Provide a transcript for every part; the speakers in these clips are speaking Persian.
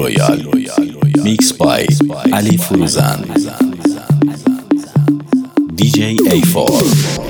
رویال میکس بای علی فروزان DJ A4.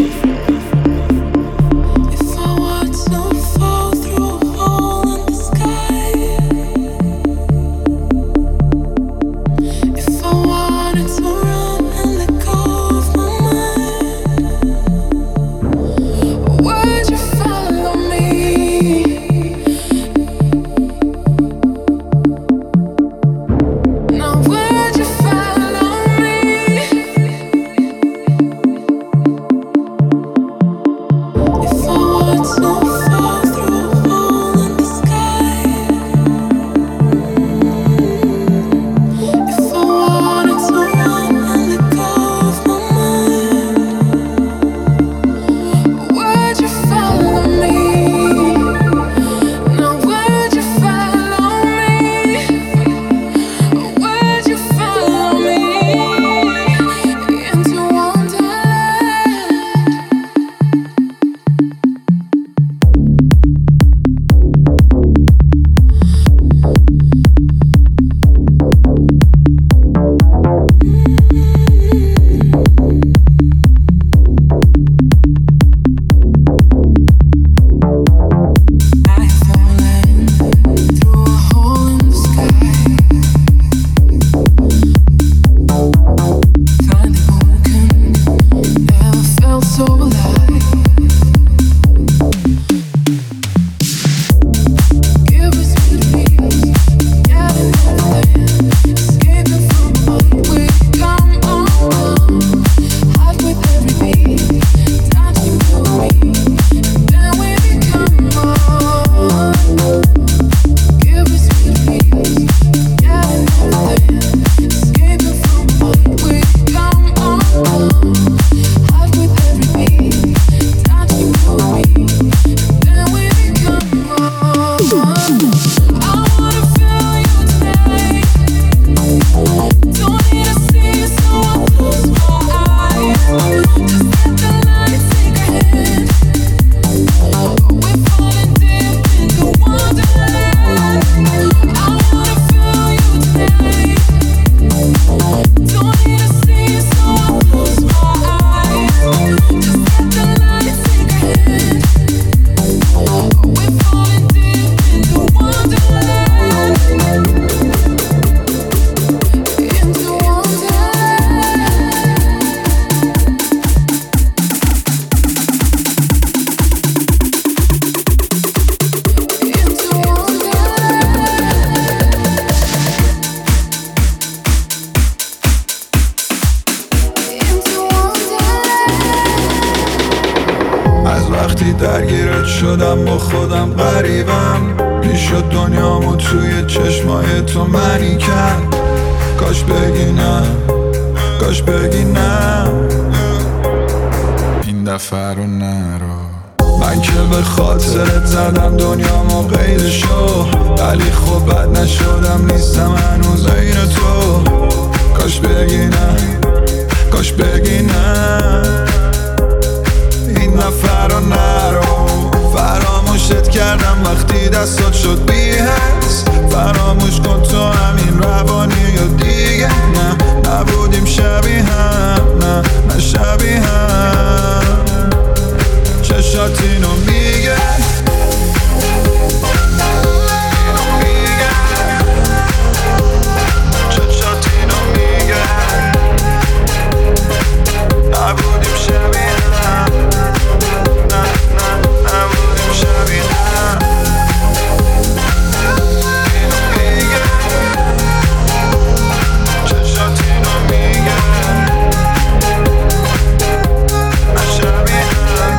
وقتی درگیرت شدم با خودم غریبم، میشد دنیامو توی چشمای تو منی کرد. کاش بگی نه، کاش بگی نه، این دفعه رو نرو. من که به خاطرت زدم دنیامو غیر شو، ولی خب بد نشدم، نیستم هنوز این تو. کاش بگی نه، کاش بگی نه، این نفر رو نرو. فراموشت کردم وقتی دستات شد بی حس، فراموش کن تو همین روانی یا دیگه. نه نبودیم شبیه هم، نه نه شبیه هم. چشات اینو میگه، چشات اینو میگه، نبودیم شبیه هم، نه نه نبودیم شبیه هم. اینو میگه، چشات اینو میگه، نشبیه هم،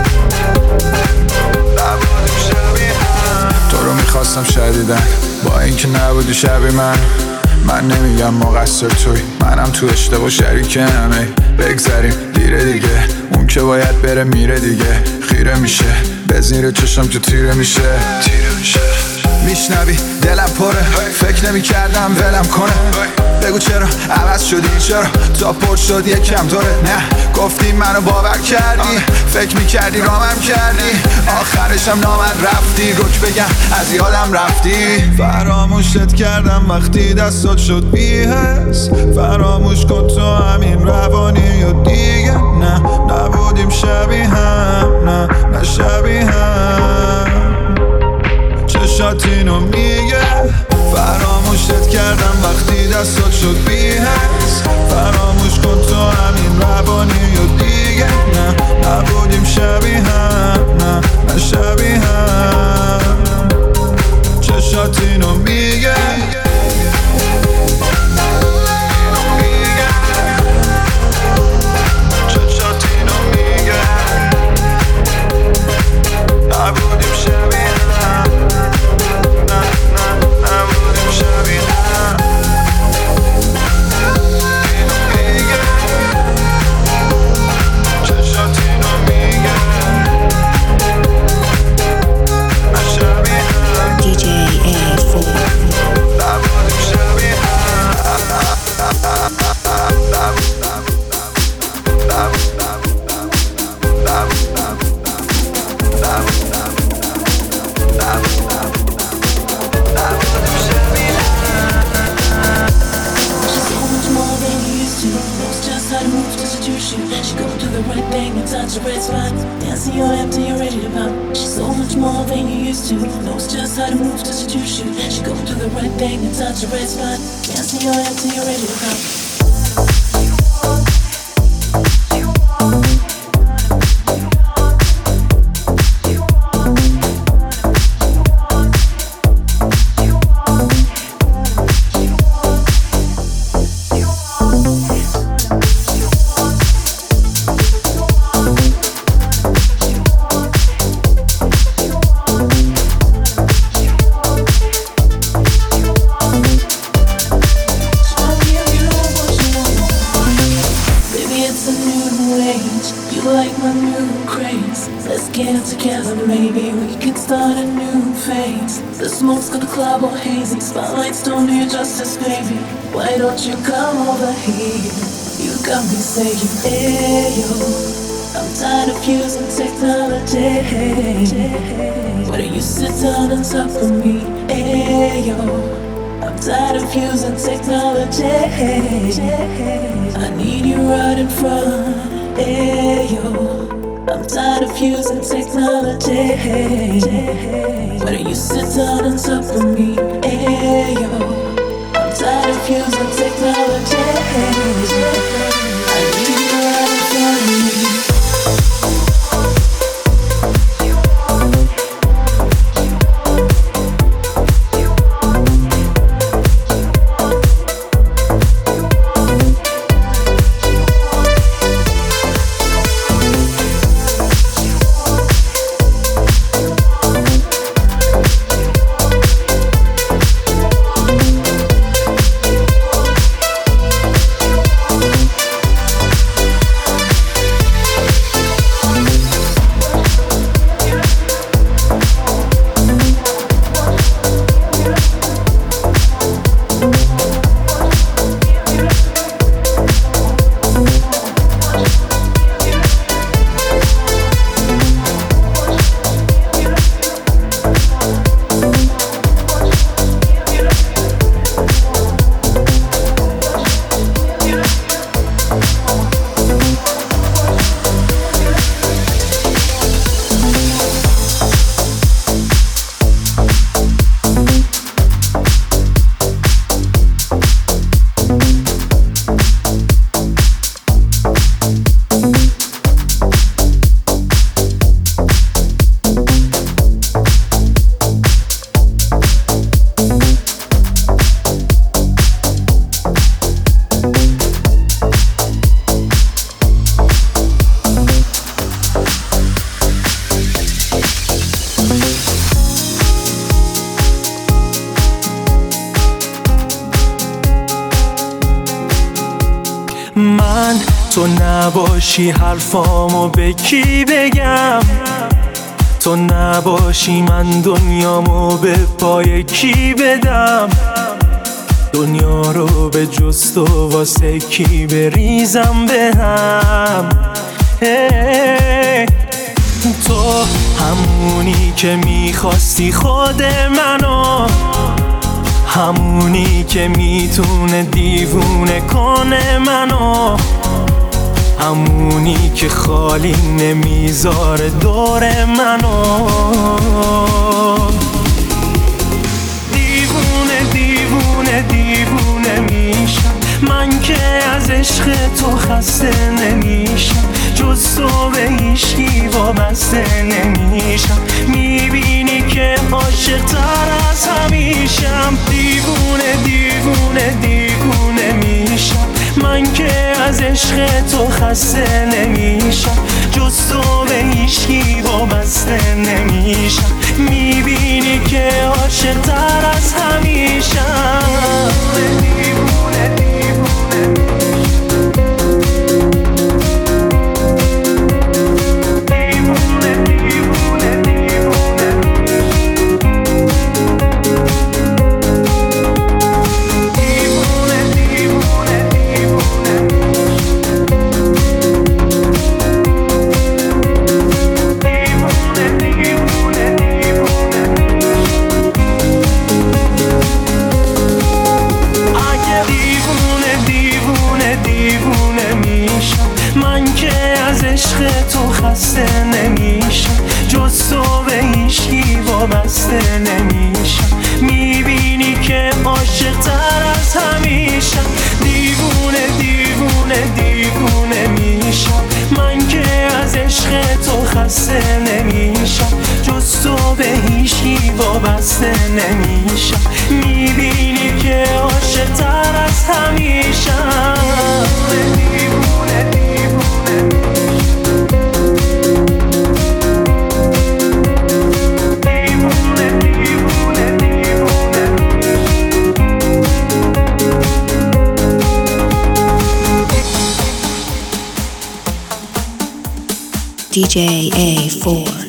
نبودیم شبیه هم. تو رو میخواستم شدیدن، با اینکه نبودی شبیه من نمیگم مقصر توی، منم تو اشتباه شریکم. بگذریم دیره دیگه، اون که باید بره میره دیگه. خیره میشه به زیر چشم که تیره میشه، تیره میشه. میشنوی دلم پره، فکر نمی کردم ولم کنه. بگو چرا عوض شدی، چرا تا پر شد یکم دوره. نه گفتی منو باور کردی، فکر میکردی رامم کردی، آخرشم نامد رفتی. روک بگم از یادم رفتی. فراموشت کردم وقتی دستات شد بی حس. فراموش کن تو همین روانی یا دیگه. نه نبودیم شبیه هم، نه شبیه هم. چشات اینو میگه. فراموشت کردم وقتی دستات شد بی حس. فراموش کن تو همین روانی یا دیگه. نه نبودیم شبیه هم، نه شبیه هم. چشات اینو میگه. چشات اینو میگه. نبودیم شبیه هم، نبودیم شبیه هم. اینو میگه. چشات اینو میگه. نشبیه هم. DJ A4 نبودیم شبیه She gon' do the right thing and touch the red spot. Dancing you're empty, you're ready to pop. She's so much more than you used to. Knows just how to move to seduce you. She gon' do the right thing and touch the red spot. Dancing you're empty, you're ready to pop. Spotlights don't do you justice, baby. Why don't you come over here? You got me saying, hey yo, I'm tired of using technology. Why don't you sit down on top of me? Hey yo, I'm tired of using technology. I need you right in front. Hey yo, I'm tired of using technology. Why don't you sit down on top of me? Hey yo, I'm tired of using technology. I need you right in front of me. تو نباشی حرفامو به کی بگم؟ تو نباشی من دنیامو به پای کی بدم؟ دنیا رو به جست و واسه کی بریزم به هم؟ تو همونی که میخواستی خود منو، همونی که میتونه دیوونه کنه منو، همونی که خالی نمیذاره دور منو. دیوونه دیوونه دیوونه میشم من که از عشق تو خسته نمیشم، جز تو به هیچکی وابسته نمیشم. میبینی که عاشق تر از همیشم. دیوونه دیوونه دیوونه میشم من که از عشق تو خسته نمیشم، جز تو به هیچکی وابسته نمیشم. میبینی که عاشق تر از همیشم. دیوونه دیوونه خسته نمیشم، جز تو به هیچکی وابسته نمیشم. میبینی که عاشق تر از همیشم. دیوونه دیوونه دیوونه میشم من که از عشق تو خسته نمیشم، جز تو به هیچکی وابسته نمیشم. میبینی که عاشق تر از همیشم. دیوونه دیوونه DJ A4.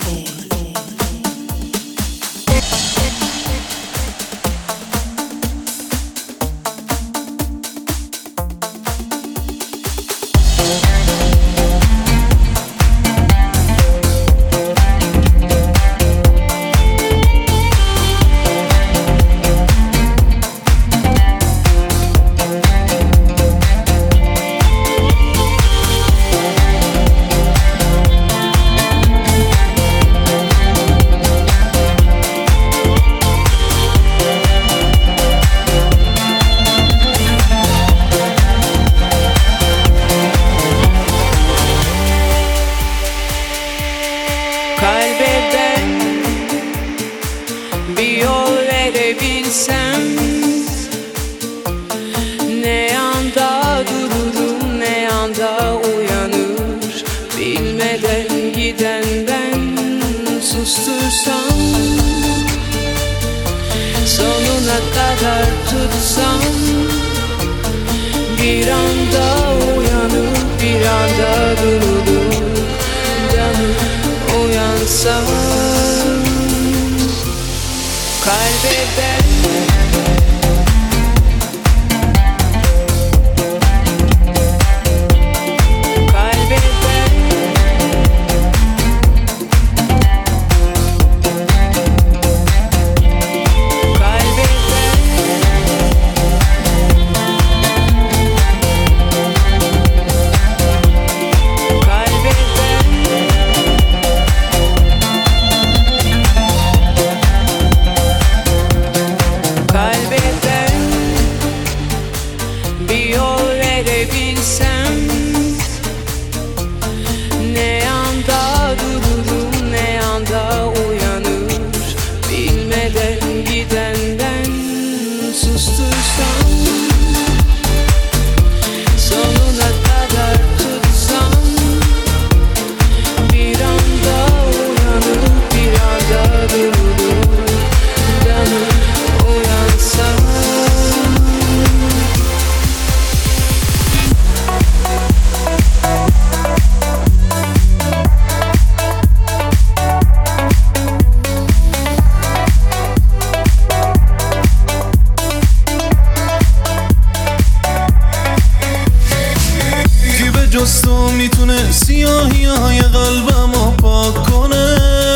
از تو میتونه سیاهی های قلبمو پاک کنه.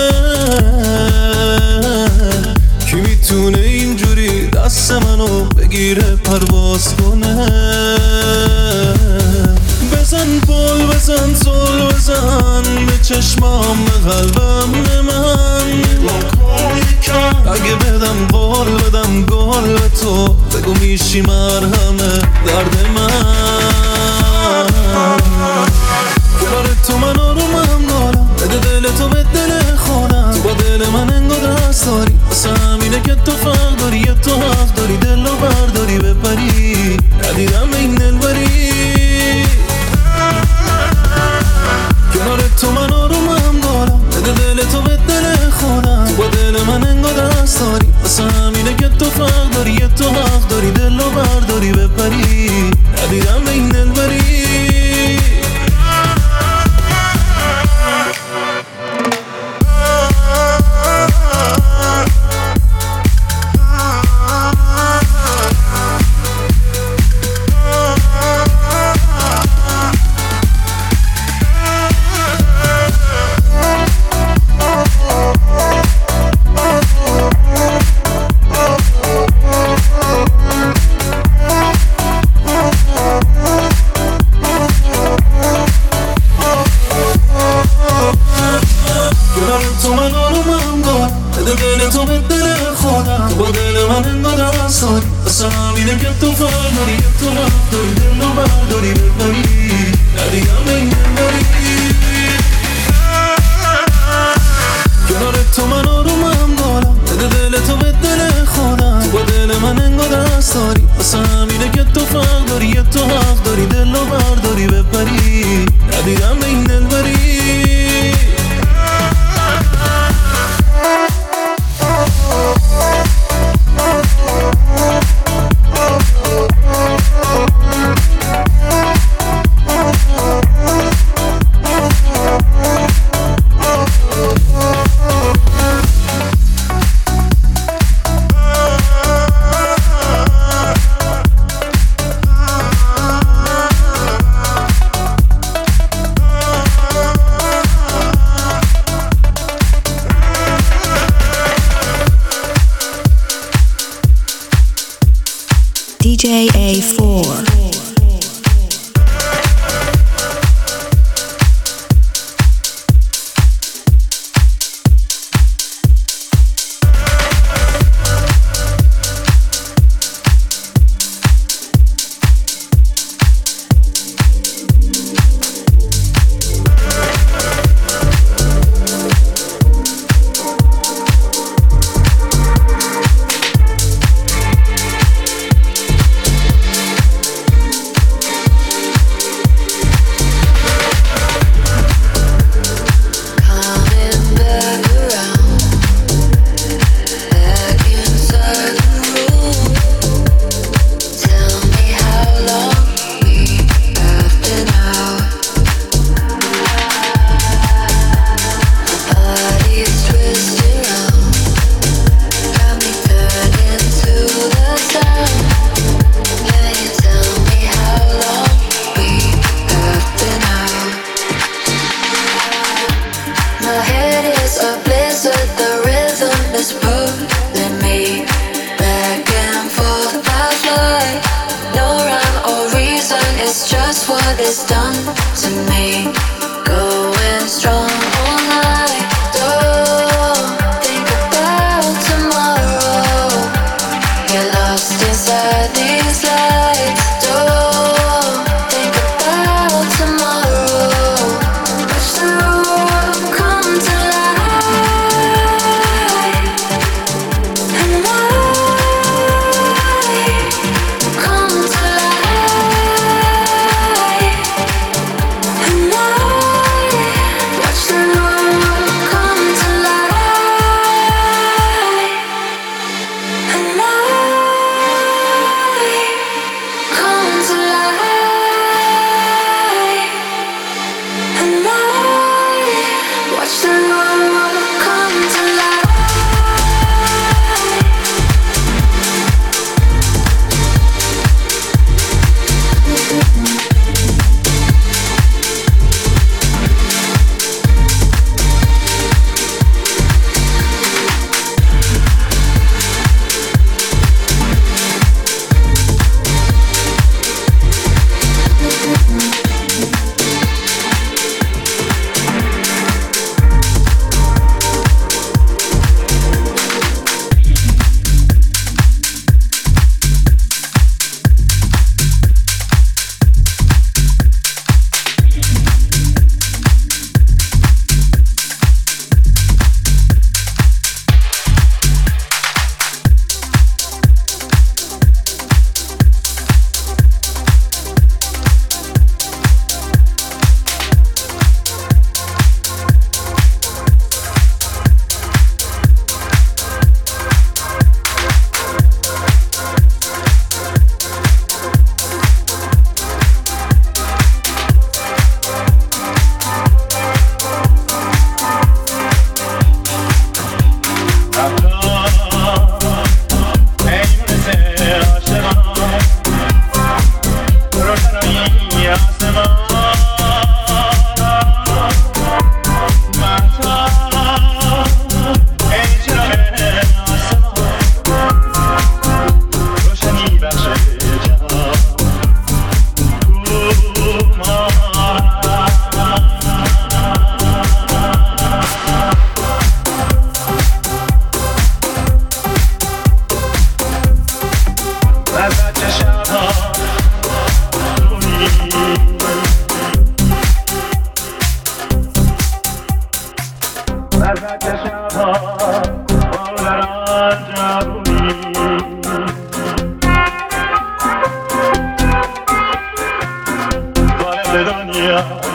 کی میتونه اینجوری دست منو بگیره پرواز کنه. بزن پل بزن زل بزن به چشمام به قلبم من. اگه بدم قول بدم گل به تو بگو میشی مرهم درد من. کنار تو من آرومم دارم بده دل تو به دل خودم. تو با دل من انگار دست داری واسه همینه که تو فرق داری. یه تو حق داری دل رو برداری بپری. ندیدم این دل بری. کنار تو من آرومم دارم بده دل تو به دل خودم. تو با دل من انگار دست داری واسه همینه که تو فرق داری. یه تو حق داری دل رو برداری بپری. ندیدم این دل بری. DJ A4. No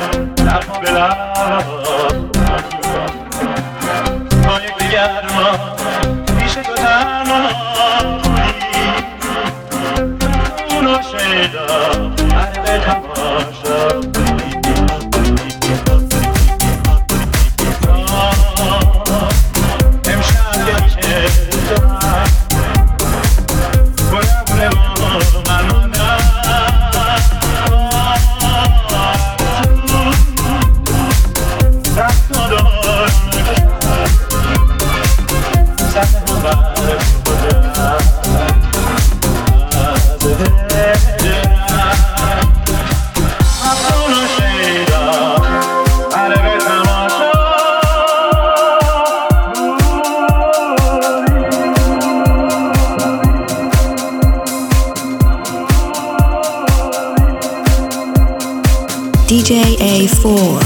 DJ A4.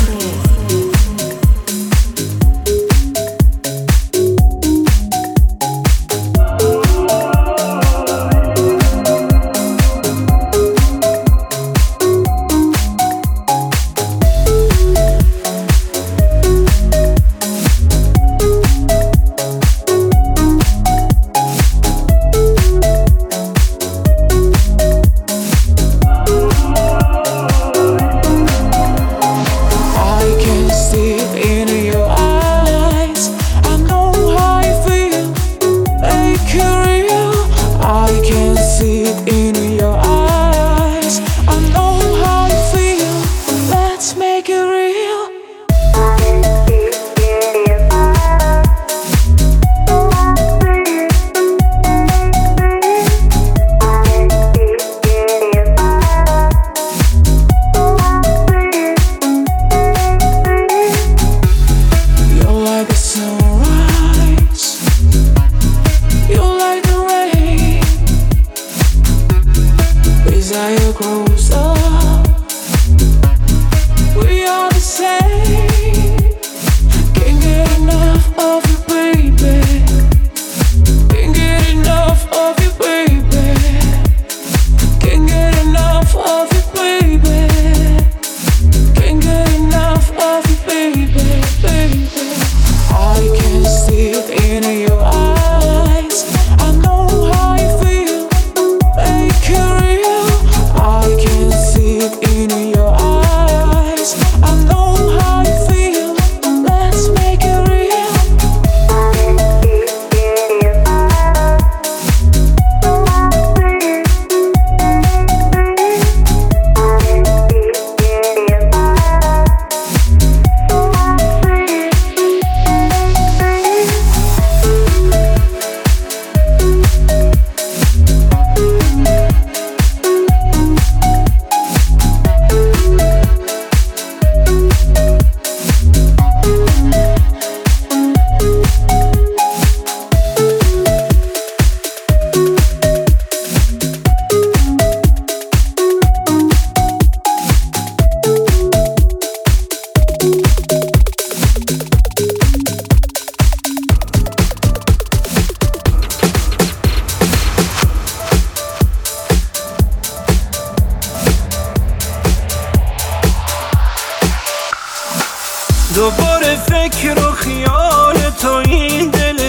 دوباره فکر و خیال تو این دل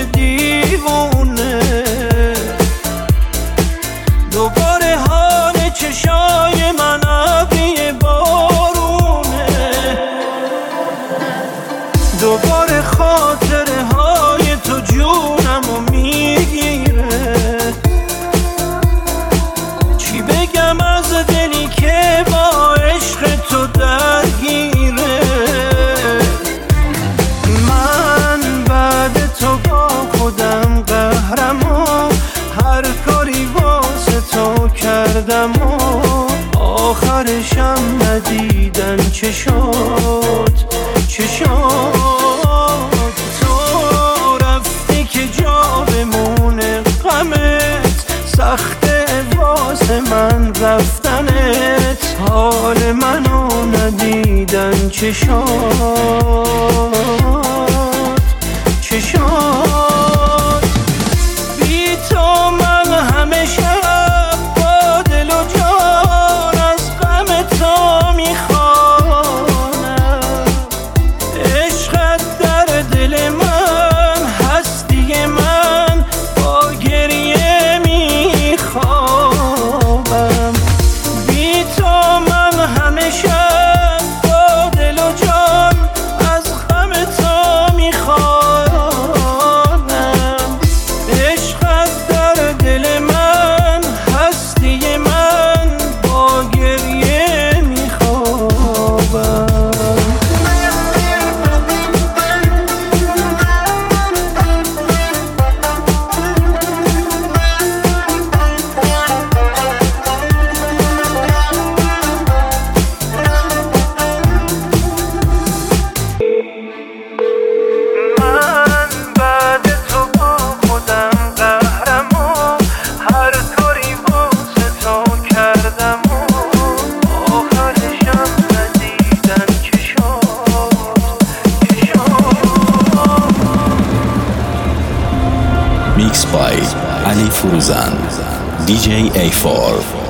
دیوونه، دوباره حال چشای من ابری بارونه، دوباره خاطره های تو جونمو میگیره. چی بگم از دلی که با عشق تو درگیره. من بعد تو با خودم قهرم و هر کاری واسه تو کردم و آخرشم ندیدن چه شد چه شد. تو رفتی که جا بمونه غمت، سخته واسه من رفتنت، حال منو ندیدن چه شد چه شد. بی تو من همه شب با دل و جان از غم تو میخوانم، Mixed by Ali Furuzan DJ A4